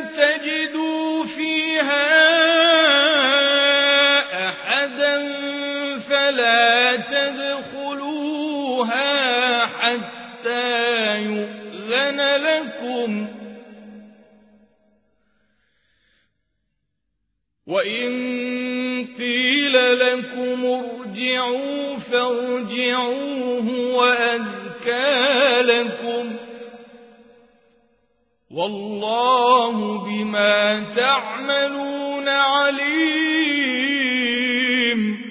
تجدوا فيها أحدا فلا تدخلوها حتى يؤذن لكم، وإن قيل لكم ارجعوا فارجعوا هو أزكى لكم، والله بما تعملون عليم.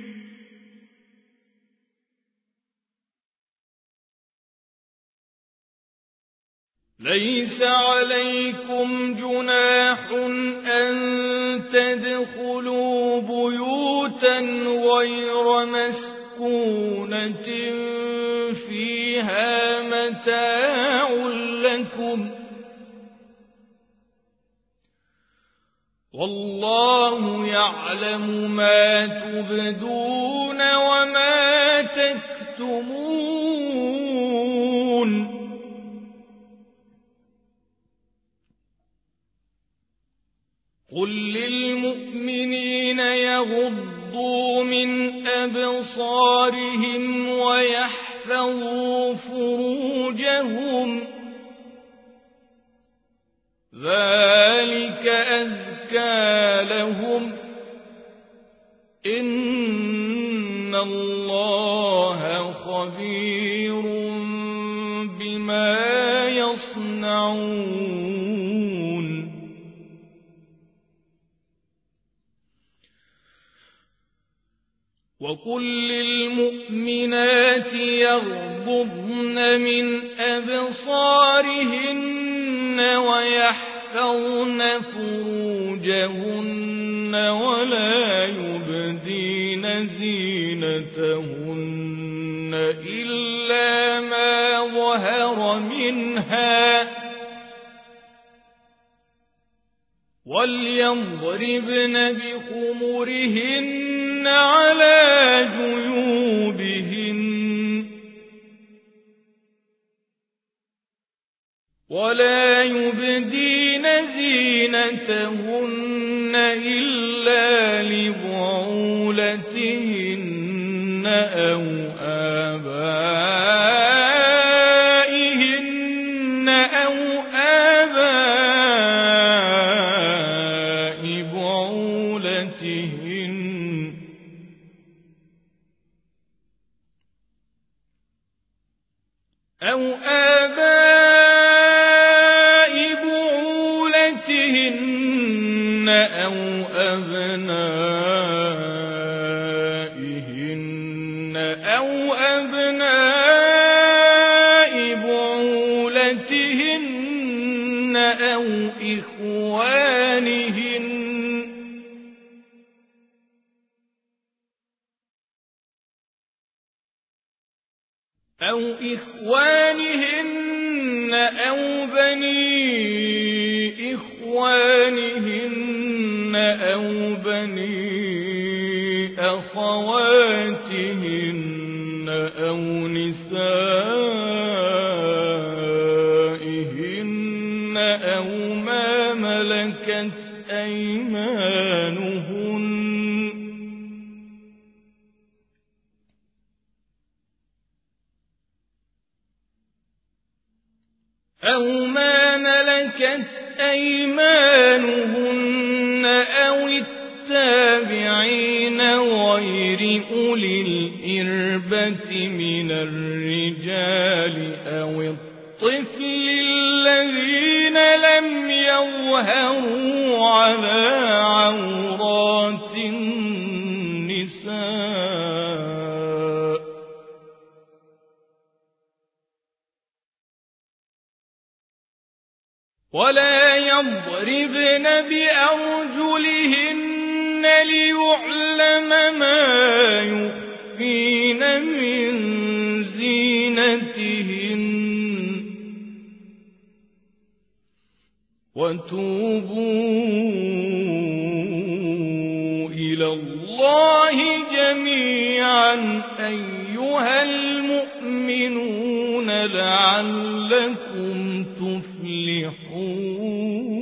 ليس عليكم جناح أن تدخلوا بيوتا غير مسكونة فيها متاع لكم، والله يعلم ما تبدون وما تكتمون. قل للمؤمنين يغضوا من أبصارهم ويحفظوا فروجهم، ذلك أزكى لهم، إن الله خبير بما يصنعون. وقل للمؤمنات يغضضن من أبصارهن ويحفظن فروجهن ولا يبدين زينتهن إلا ما ظهر منها، وليضربن بخمرهن على جيوبهن، ولا يبدين زينتهن إلا لبعولتهن أو آبائهن أو آباء بعولتهن أو أبنائهن أو أبناء بعولتهن أو إخوانهن أو بني إخوانهن أو بني أخواتهن أو نسائهن أو ما ملكت أيمانهن أو التابعين غير أولي الإربة من الرجال أو الطفل الذين لم يظهروا على عورات النساء، ولا يضربن بأرجلهن ليعلم ما يخفين من زينتهن، وتوبوا إلى الله جميعا أيها المؤمنون لعلكم تفلحون.